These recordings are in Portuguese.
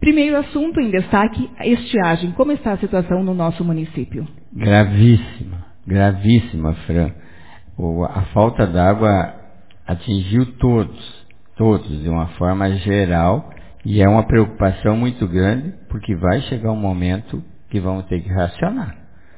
Primeiro assunto em destaque, a estiagem. Como está a situação no nosso município? Gravíssima, gravíssima, Fran. A falta d'água atingiu todos de uma forma geral, e é uma preocupação muito grande, porque vai chegar um momento que vamos ter que racionar.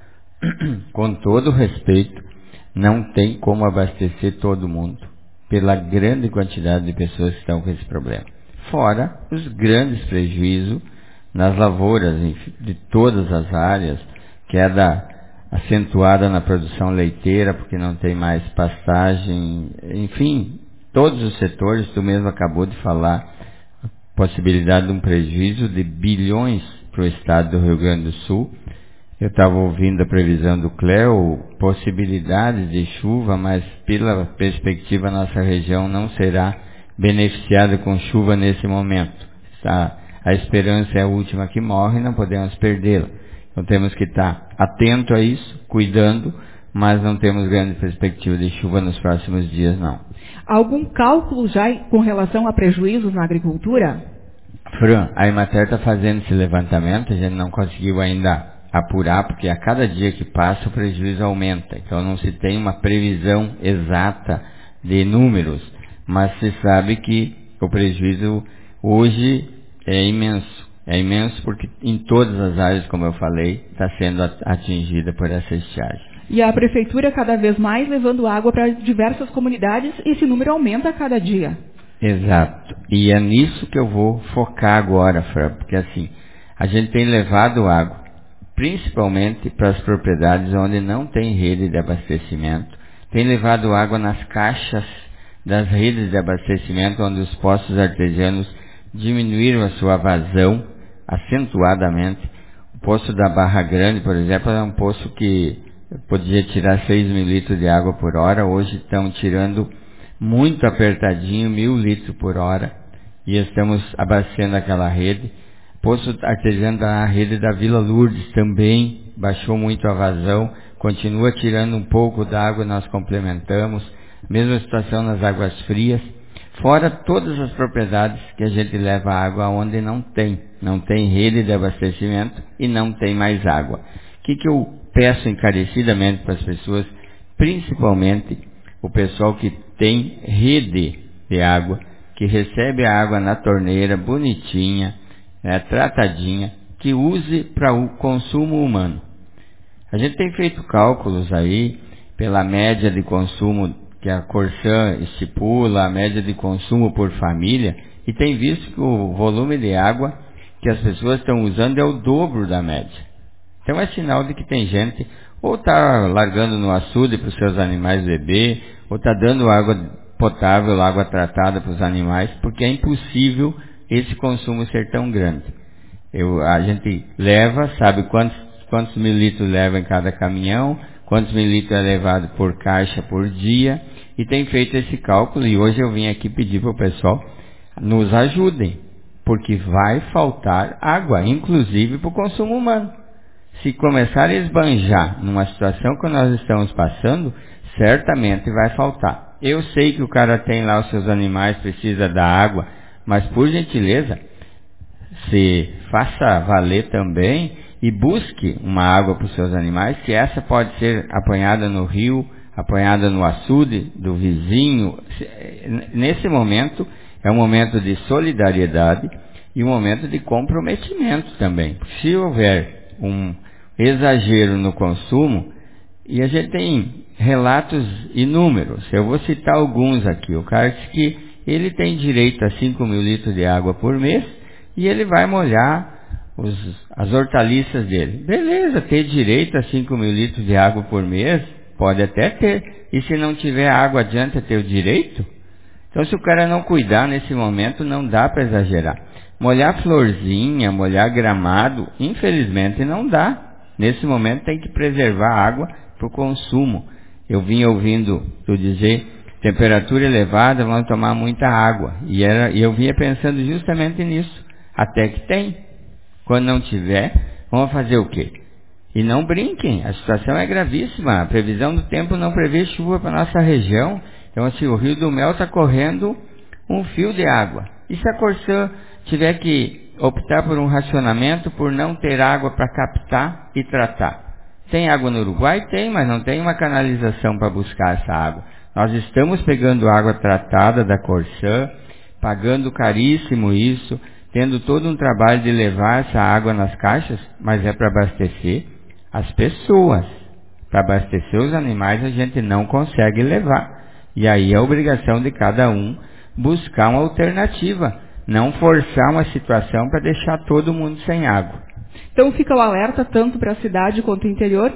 Com todo respeito, não tem como abastecer todo mundo, pela grande quantidade de pessoas que estão com esse problema. Fora os grandes prejuízos nas lavouras de todas as áreas, queda acentuada na produção leiteira, porque não tem mais pastagem, enfim, todos os setores. Tu mesmo acabou de falar, possibilidade de um prejuízo de bilhões para o estado do Rio Grande do Sul. Eu estava ouvindo a previsão do CLEO, possibilidades de chuva, mas pela perspectiva nossa região não será beneficiada com chuva nesse momento. A esperança é a última que morre, não podemos perdê-la. Então temos que estar atento a isso, cuidando, mas não temos grande perspectiva de chuva nos próximos dias, não. Algum cálculo já com relação a prejuízos na agricultura? Fran, a Emater está fazendo esse levantamento, a gente não conseguiu ainda apurar, porque a cada dia que passa o prejuízo aumenta. Então não se tem uma previsão exata de números, mas se sabe que o prejuízo hoje é imenso. É imenso porque em todas as áreas, como eu falei, está sendo atingida por essa estiagem. E a prefeitura cada vez mais levando água para diversas comunidades, e esse número aumenta a cada dia. Exato. E é nisso que eu vou focar agora, Fran, porque assim, a gente tem levado água, principalmente para as propriedades onde não tem rede de abastecimento, tem levado água nas caixas das redes de abastecimento, onde os poços artesianos diminuíram a sua vazão acentuadamente. O poço da Barra Grande, por exemplo, é um poço que podia tirar 6.000 litros de água por hora, hoje estão tirando muito apertadinho, 1.000 litros por hora, e estamos abastecendo aquela rede. Poço artesiano da rede da Vila Lourdes também baixou muito a vazão, continua tirando um pouco d'água, nós complementamos. Mesma situação nas águas frias, fora todas as propriedades que a gente leva água onde não tem rede de abastecimento e não tem mais água. O que eu peço encarecidamente para as pessoas, principalmente o pessoal que tem rede de água, que recebe a água na torneira, bonitinha, tratadinha, que use para o consumo humano. A gente tem feito cálculos aí pela média de consumo que a Corsã estipula, a média de consumo por família, e tem visto que o volume de água que as pessoas estão usando é o dobro da média. Então é sinal de que tem gente ou está largando no açude para os seus animais beber, ou está dando água potável, água tratada para os animais, porque é impossível esse consumo ser tão grande. A gente leva, sabe quantos mililitros leva em cada caminhão, quantos mililitros é levado por caixa por dia, e tem feito esse cálculo, e hoje eu vim aqui pedir para o pessoal, nos ajudem, porque vai faltar água, inclusive para o consumo humano. Se começar a esbanjar numa situação que nós estamos passando, certamente vai faltar. Eu sei que o cara tem lá os seus animais, precisa da água, mas por gentileza, se faça valer também e busque uma água para os seus animais, que essa pode ser apanhada no rio, apanhada no açude do vizinho. Nesse momento, é um momento de solidariedade e um momento de comprometimento também. Se houver um exagero no consumo, e a gente tem relatos inúmeros, eu vou citar alguns aqui. O cara diz que ele tem direito a 5.000 litros de água por mês, e ele vai molhar as hortaliças dele. Beleza, ter direito a 5.000 litros de água por mês, pode até ter. E se não tiver água, adianta ter o direito? Então, se o cara não cuidar nesse momento, não dá para exagerar. Molhar florzinha, molhar gramado, infelizmente não dá. Nesse momento tem que preservar a água para o consumo. Eu vinha ouvindo tu dizer, temperatura elevada, vamos tomar muita água. E eu vinha pensando justamente nisso. Até que tem. Quando não tiver, vamos fazer o quê? E não brinquem, a situação é gravíssima. A previsão do tempo não prevê chuva para nossa região. Então, assim, o Rio do Mel está correndo um fio de água. E se a Corsã tiver que optar por um racionamento por não ter água para captar e tratar. Tem água no Uruguai? Tem, mas não tem uma canalização para buscar essa água. Nós estamos pegando água tratada da Corsã, pagando caríssimo isso, tendo todo um trabalho de levar essa água nas caixas, mas é para abastecer as pessoas. Para abastecer os animais a gente não consegue levar. E aí é a obrigação de cada um buscar uma alternativa, não forçar uma situação para deixar todo mundo sem água. Então fica o alerta tanto para a cidade quanto o interior,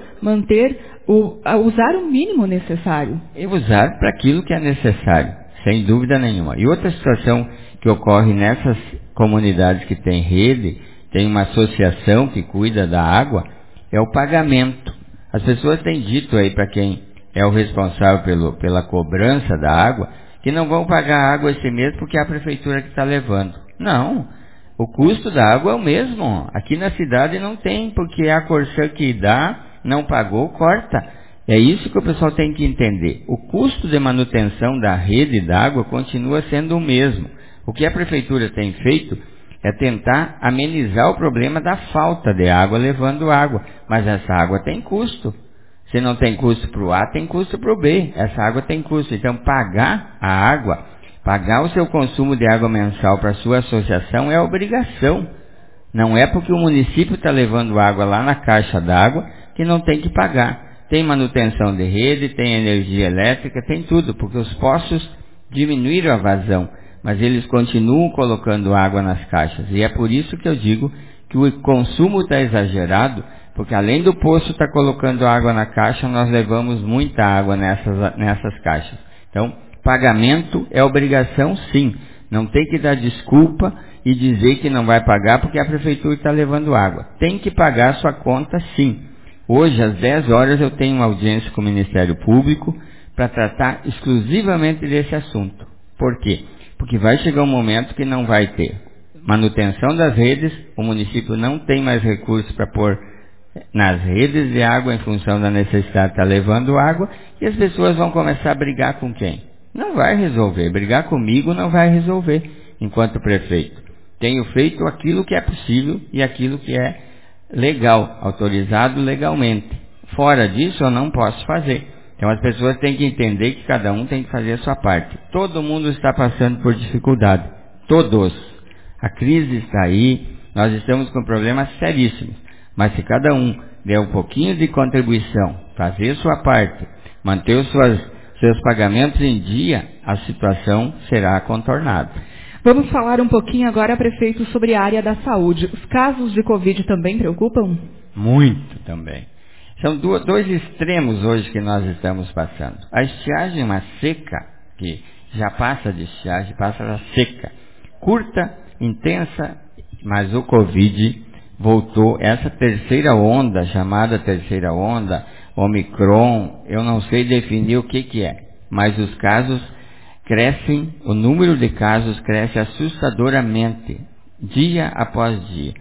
usar o mínimo necessário. E usar para aquilo que é necessário, sem dúvida nenhuma. E outra situação que ocorre nessas comunidades que tem rede, tem uma associação que cuida da água, é o pagamento. As pessoas têm dito aí para quem é o responsável pela cobrança da água, que não vão pagar água esse mês porque é a prefeitura que está levando. Não, o custo da água é o mesmo. Aqui na cidade não tem, porque a Corsã que dá, não pagou, corta. É isso que o pessoal tem que entender. O custo de manutenção da rede d'água continua sendo o mesmo. O que a prefeitura tem feito é tentar amenizar o problema da falta de água levando água. Mas essa água tem custo. Se não tem custo para o A, tem custo para o B. Essa água tem custo. Então, pagar a água, pagar o seu consumo de água mensal para a sua associação é obrigação. Não é porque o município está levando água lá na caixa d'água que não tem que pagar. Tem manutenção de rede, tem energia elétrica, tem tudo, porque os poços diminuíram a vazão, mas eles continuam colocando água nas caixas. E é por isso que eu digo que o consumo está exagerado, porque além do poço estar colocando água na caixa, nós levamos muita água nessas caixas. Então, pagamento é obrigação sim. Não tem que dar desculpa e dizer que não vai pagar porque a prefeitura está levando água. Tem que pagar a sua conta sim. Hoje, às 10 horas, eu tenho uma audiência com o Ministério Público para tratar exclusivamente desse assunto. Por quê? Porque vai chegar um momento que não vai ter manutenção das redes, o município não tem mais recursos para pôr nas redes de água em função da necessidade de estar levando água, e as pessoas vão começar a brigar com quem? Não vai resolver. Brigar comigo não vai resolver enquanto prefeito. Tenho feito aquilo que é possível e aquilo que é legal, autorizado legalmente. Fora disso eu não posso fazer. Então as pessoas têm que entender que cada um tem que fazer a sua parte. Todo mundo está passando por dificuldade. Todos. A crise está aí, nós estamos com problemas seríssimos. Mas se cada um der um pouquinho de contribuição, fazer a sua parte, manter os seus pagamentos em dia, a situação será contornada. Vamos falar um pouquinho agora, prefeito, sobre a área da saúde. Os casos de Covid também preocupam? Muito também. São dois extremos hoje que nós estamos passando. A estiagem, uma seca, que já passa de estiagem, passa da seca. Curta, intensa, mas o Covid voltou. Essa terceira onda, chamada terceira onda, Omicron, eu não sei definir o que é, mas os casos crescem, o número de casos cresce assustadoramente, dia após dia.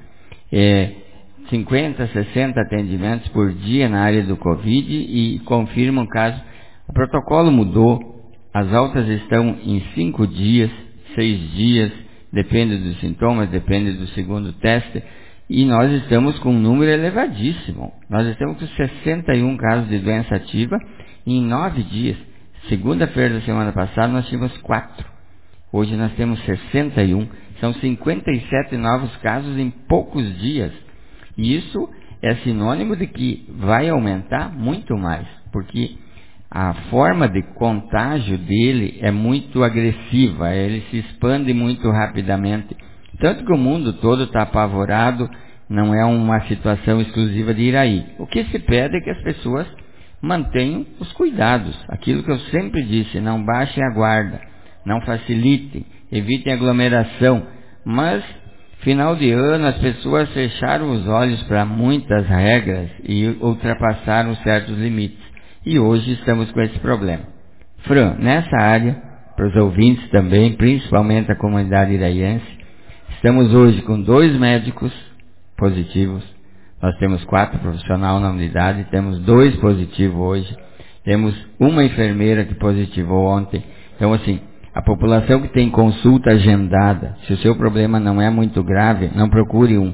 50, 60 atendimentos por dia na área do Covid e confirmam casos. O protocolo mudou, as altas estão em 5 dias, 6 dias, depende dos sintomas, depende do segundo teste, e nós estamos com um número elevadíssimo. Nós estamos com 61 casos de doença ativa em 9 dias. Segunda-feira da semana passada nós tínhamos 4. Hoje nós temos 61. São 57 novos casos em poucos dias. E isso é sinônimo de que vai aumentar muito mais, porque a forma de contágio dele é muito agressiva, ele se expande muito rapidamente. Tanto que o mundo todo está apavorado, não é uma situação exclusiva de Iraí. O que se pede é que as pessoas mantenham os cuidados. Aquilo que eu sempre disse, não baixem a guarda, não facilitem, evitem aglomeração. Mas, final de ano, as pessoas fecharam os olhos para muitas regras e ultrapassaram certos limites. E hoje estamos com esse problema. Fran, nessa área, para os ouvintes também, principalmente a comunidade iraiense, estamos hoje com 2 médicos positivos. Nós temos 4 profissionais na unidade, temos 2 positivos hoje. Temos uma enfermeira que positivou ontem. Então, assim, A população que tem consulta agendada, se o seu problema não é muito grave, não procure um.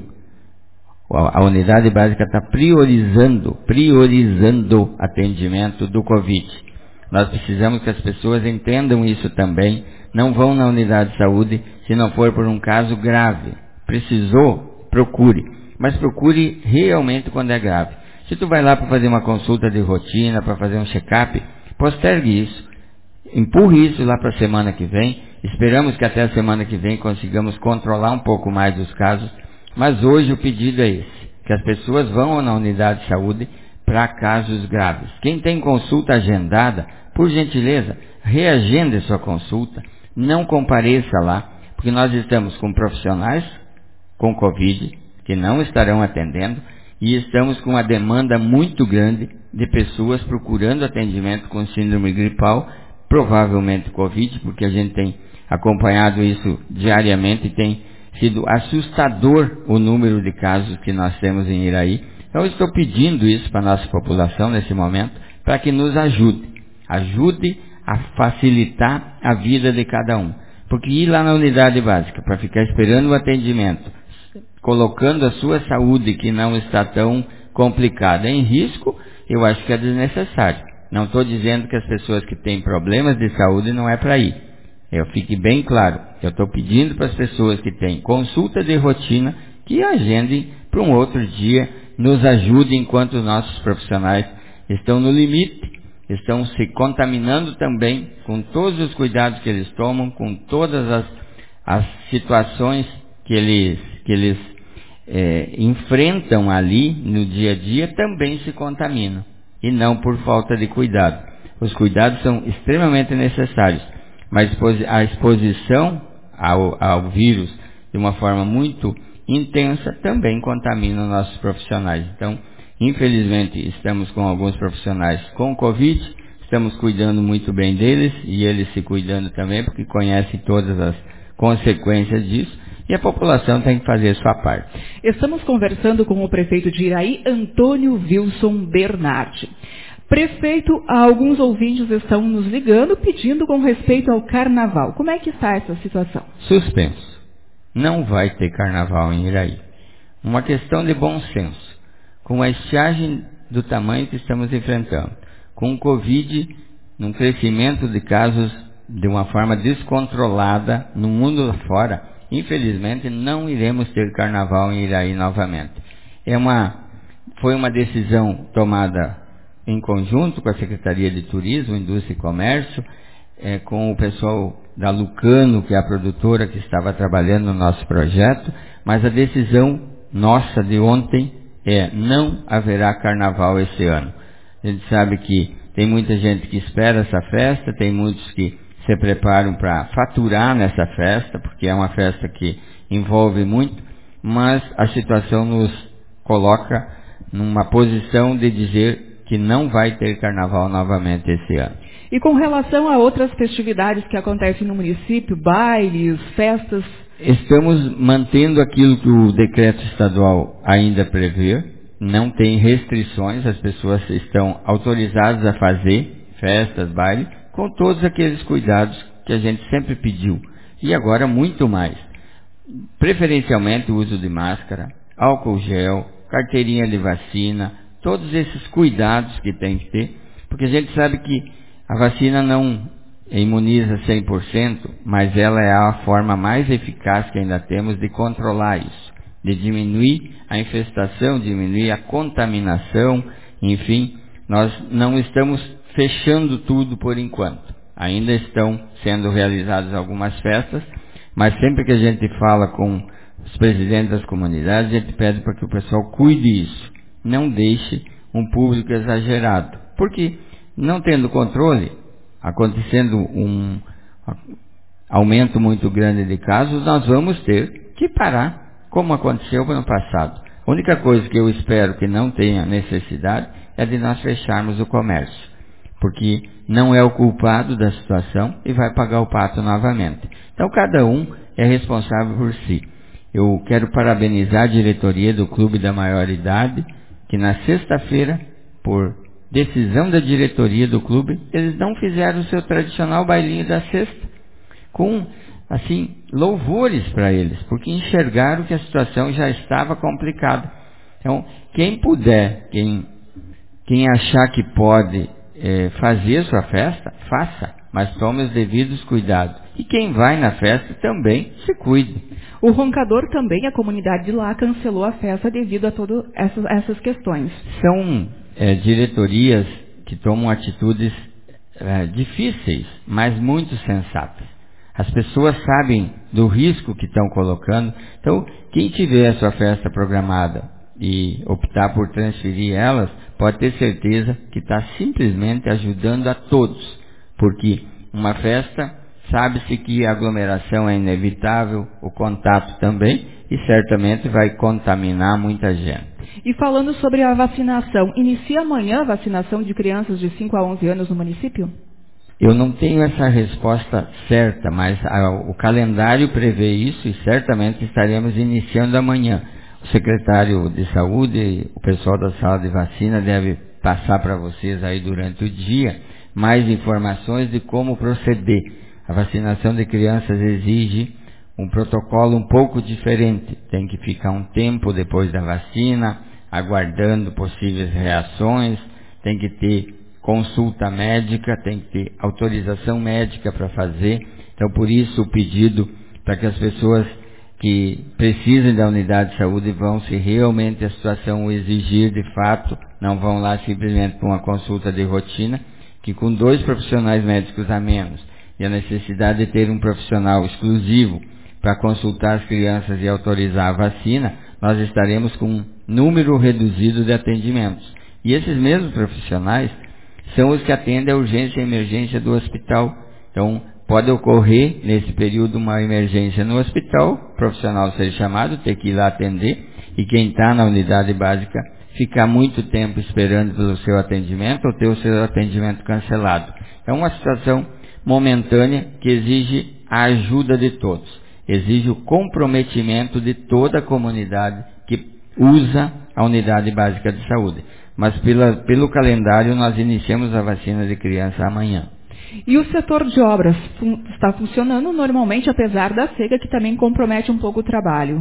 A unidade básica está priorizando atendimento do Covid. Nós precisamos que as pessoas entendam isso também. Não vão na unidade de saúde se não for por um caso grave. Precisou, procure. Mas procure realmente quando é grave. Se tu vai lá para fazer uma consulta de rotina, para fazer um check-up, postergue isso. Empurre isso lá para a semana que vem. Esperamos que até a semana que vem consigamos controlar um pouco mais os casos. Mas hoje o pedido é esse, que as pessoas vão na unidade de saúde para casos graves. Quem tem consulta agendada, por gentileza, reagende sua consulta, não compareça lá, porque nós estamos com profissionais com Covid, que não estarão atendendo, e estamos com uma demanda muito grande de pessoas procurando atendimento com síndrome gripal, provavelmente Covid, porque a gente tem acompanhado isso diariamente e tem sido assustador o número de casos que nós temos em Iraí. Então eu estou pedindo isso para a nossa população nesse momento, para que nos ajude a facilitar a vida de cada um. Porque ir lá na unidade básica para ficar esperando o atendimento, colocando a sua saúde, que não está tão complicada, em risco, eu acho que é desnecessário. Não estou dizendo que as pessoas que têm problemas de saúde não é para ir. Fique bem claro, eu estou pedindo para as pessoas que têm consulta de rotina que agendem para um outro dia, nos ajudem enquanto os nossos profissionais estão no limite, estão se contaminando também com todos os cuidados que eles tomam, com todas as situações que eles enfrentam ali no dia a dia, também se contaminam, e não por falta de cuidado. Os cuidados são extremamente necessários, mas a exposição ao vírus de uma forma muito intensa também contamina os nossos profissionais. Então, infelizmente, estamos com alguns profissionais com Covid, estamos cuidando muito bem deles e eles se cuidando também, porque conhecem todas as consequências disso, e a população tem que fazer a sua parte. Estamos conversando com o prefeito de Iraí, Antônio Wilson Bernardi. Prefeito, alguns ouvintes estão nos ligando pedindo com respeito ao carnaval. Como é que está essa situação? Suspenso. Não vai ter carnaval em Iraí. Uma questão de bom senso. Com a estiagem do tamanho que estamos enfrentando, com o Covid, num crescimento de casos de uma forma descontrolada no mundo fora, infelizmente não iremos ter carnaval em Iraí novamente. Foi uma decisão tomada em conjunto com a Secretaria de Turismo, Indústria e Comércio, com o pessoal da Lucano, que é a produtora que estava trabalhando no nosso projeto, mas a decisão nossa de ontem não haverá carnaval esse ano. A gente sabe que tem muita gente que espera essa festa, tem muitos que se preparam para faturar nessa festa, porque é uma festa que envolve muito, mas a situação nos coloca numa posição de dizer que não vai ter carnaval novamente esse ano. E com relação a outras festividades que acontecem no município, bailes, festas? Estamos mantendo aquilo que o decreto estadual ainda prevê, não tem restrições, as pessoas estão autorizadas a fazer festas, bailes, com todos aqueles cuidados que a gente sempre pediu. E agora muito mais. Preferencialmente o uso de máscara, álcool gel, carteirinha de vacina, todos esses cuidados que tem que ter, porque a gente sabe que a vacina não imuniza 100%, mas ela é a forma mais eficaz que ainda temos de controlar isso, de diminuir a infestação, diminuir a contaminação, enfim, nós não estamos fechando tudo por enquanto. Ainda estão sendo realizadas algumas festas, mas sempre que a gente fala com os presidentes das comunidades, a gente pede para que o pessoal cuide isso. Não deixe um público exagerado, porque não tendo controle, acontecendo um aumento muito grande de casos, nós vamos ter que parar, como aconteceu no ano passado. A única coisa que eu espero que não tenha necessidade é de nós fecharmos o comércio, porque não é o culpado da situação e vai pagar o pato novamente. Então cada um é responsável por si. Eu quero parabenizar a diretoria do Clube da Maioridade, que na sexta-feira, por decisão da diretoria do clube, eles não fizeram o seu tradicional bailinho da sexta. com, assim, louvores para eles, porque enxergaram que a situação já estava complicada. Então, quem puder, quem achar que pode fazer sua festa, faça, mas tome os devidos cuidados. E quem vai na festa também se cuide. O Roncador também, a comunidade de lá, cancelou a festa devido a todas essas questões. São diretorias que tomam atitudes difíceis, mas muito sensatas. As pessoas sabem do risco que estão colocando. Então, quem tiver a sua festa programada e optar por transferir elas, pode ter certeza que está simplesmente ajudando a todos. Porque uma festa, sabe-se que a aglomeração é inevitável, o contato também, e certamente vai contaminar muita gente. E falando sobre a vacinação, inicia amanhã a vacinação de crianças de 5 a 11 anos no município? Eu não tenho essa resposta certa, mas o calendário prevê isso e certamente estaremos iniciando amanhã. O secretário de Saúde, o pessoal da sala de vacina deve passar para vocês aí durante o dia mais informações de como proceder. A vacinação de crianças exige um protocolo um pouco diferente. Tem que ficar um tempo depois da vacina, aguardando possíveis reações, tem que ter consulta médica, tem que ter autorização médica para fazer. Então, por isso, o pedido para que as pessoas que precisem da unidade de saúde vão, se realmente a situação o exigir de fato, não vão lá simplesmente para uma consulta de rotina, que com 2 profissionais médicos a menos e a necessidade de ter um profissional exclusivo para consultar as crianças e autorizar a vacina, nós estaremos com um número reduzido de atendimentos. E esses mesmos profissionais são os que atendem a urgência e emergência do hospital. Então, pode ocorrer nesse período uma emergência no hospital, o profissional ser chamado, ter que ir lá atender, e quem está na unidade básica ficar muito tempo esperando pelo seu atendimento ou ter o seu atendimento cancelado. É uma situação momentânea que exige a ajuda de todos, exige o comprometimento de toda a comunidade que usa a unidade básica de saúde. Mas pelo calendário nós iniciamos a vacina de criança amanhã. E o setor de obras está funcionando normalmente, apesar da seca, que também compromete um pouco o trabalho?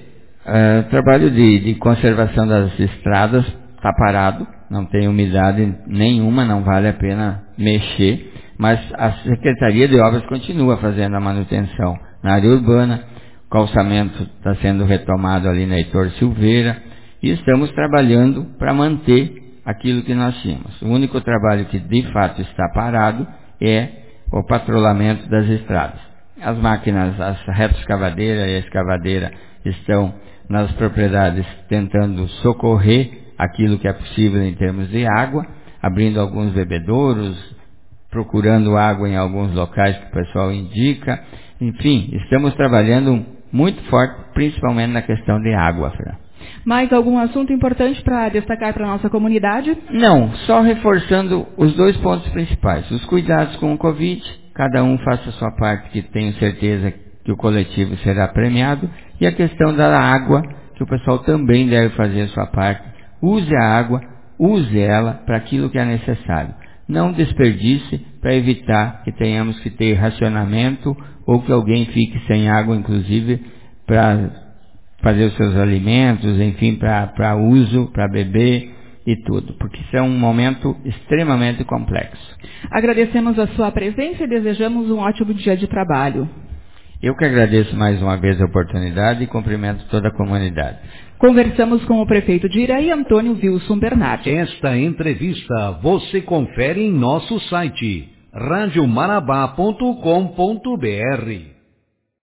Trabalho de conservação das estradas está parado, não tem umidade nenhuma, não vale a pena mexer, mas a Secretaria de Obras continua fazendo a manutenção na área urbana, o calçamento está sendo retomado ali na Heitor Silveira, e estamos trabalhando para manter aquilo que nós tínhamos. O único trabalho que de fato está parado é o patrulhamento das estradas. As máquinas, as retroescavadeira e a escavadeira estão nas propriedades tentando socorrer aquilo que é possível em termos de água, abrindo alguns bebedouros, procurando água em alguns locais que o pessoal indica. Enfim, estamos trabalhando muito forte, principalmente na questão de água, Fran. Mais algum assunto importante para destacar para a nossa comunidade? Não, só reforçando os 2 pontos principais. Os cuidados com o Covid, cada um faça a sua parte, que tenho certeza que o coletivo será premiado. E a questão da água, que o pessoal também deve fazer a sua parte. Use a água, use ela para aquilo que é necessário. Não desperdice para evitar que tenhamos que ter racionamento ou que alguém fique sem água, inclusive, para fazer os seus alimentos, enfim, para uso, para beber e tudo, porque isso é um momento extremamente complexo. Agradecemos a sua presença e desejamos um ótimo dia de trabalho. Eu que agradeço mais uma vez a oportunidade e cumprimento toda a comunidade. Conversamos com o prefeito de Iraí, Antônio Wilson Bernardi. Esta entrevista você confere em nosso site radiomarabá.com.br.